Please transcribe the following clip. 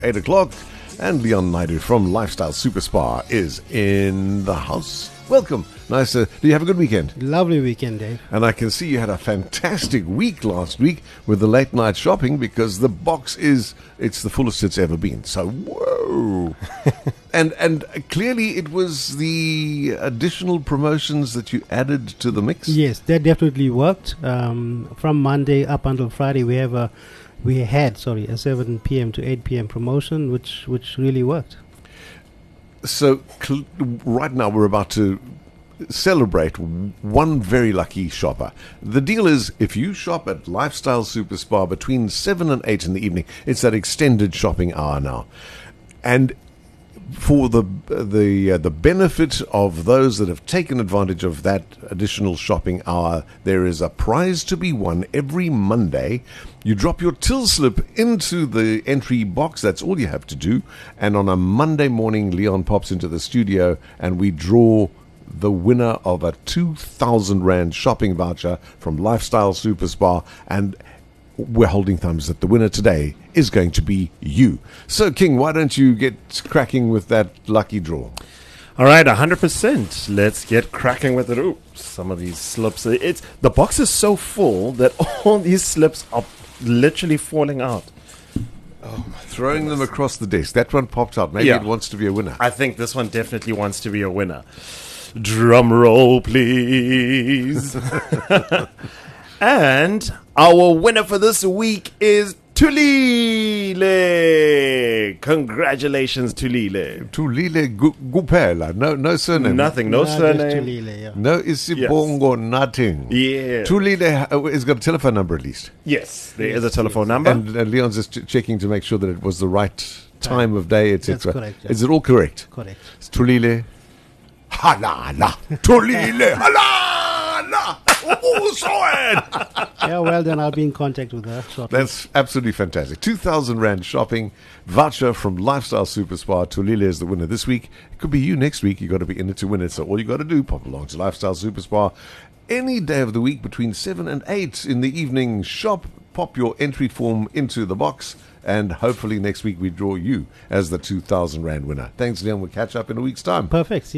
8 o'clock, and Leon Naidu from Lifestyle Super Spa is in the house. Welcome. Nice. Do you have a good weekend? Lovely weekend, Dave. And I can see you had a fantastic week last week with the late night shopping, because the box it's the fullest it's ever been. So, whoa. and clearly it was the additional promotions that you added to the mix? Yes, that definitely worked. From Monday up until Friday, we had a 7 p.m. to 8 p.m. promotion, which really worked. So right now we're about to celebrate one very lucky shopper. The deal is, if you shop at Lifestyle Super Spa between 7 and 8 in the evening, it's that extended shopping hour now. And for the benefit of those that have taken advantage of that additional shopping hour, there is a prize to be won every Monday. You drop your till slip into the entry box. That's all you have to do. And on a Monday morning, Leon pops into the studio and we draw the winner of a 2,000 Rand shopping voucher from Lifestyle Super Spa. And we're holding thumbs that the winner today is going to be you. So, King, why don't you get cracking with that lucky draw? All right, 100%. Let's get cracking with it. Ooh, some of these slips. The box is so full that all these slips are literally falling out. Oh, throwing them across the desk. That one popped out. Maybe it wants to be a winner. I think this one definitely wants to be a winner. Drum roll, please. And our winner for this week is Tulile. Congratulations, Tulile. Tulile Gupela. No surname. Nothing. No surname. Tulile, yeah. No Isibongo. Yes. Nothing. Yeah. Tulile has got a telephone number at least. Yes, there is a telephone number. And Leon's just checking to make sure that it was the right time of day, etc. That's correct. Yeah. Is it all correct? Correct. It's Tulile. Halala. Tulile. Halala. Oh, so Yeah, well, then I'll be in contact with her shortly. That's absolutely fantastic. 2,000 Rand shopping voucher from Lifestyle Super Spa. Tulile is the winner this week. It could be you next week. You've got to be in it to win it. So all you got to do, pop along to Lifestyle Super Spa any day of the week between 7 and 8 in the evening. Shop, pop your entry form into the box, and hopefully next week we draw you as the 2,000 Rand winner. Thanks, Leon. We'll catch up in a week's time. Perfect. See